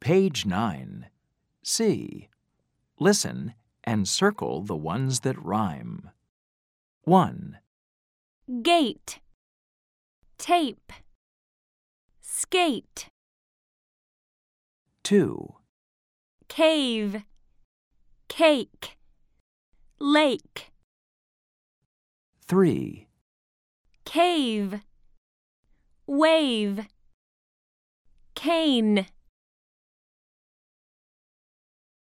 Page 9. C. Listen and circle the ones that rhyme. 1, Gate, tape, skate. 2, Cave, cake, lake. 3, Cave, wave, cane.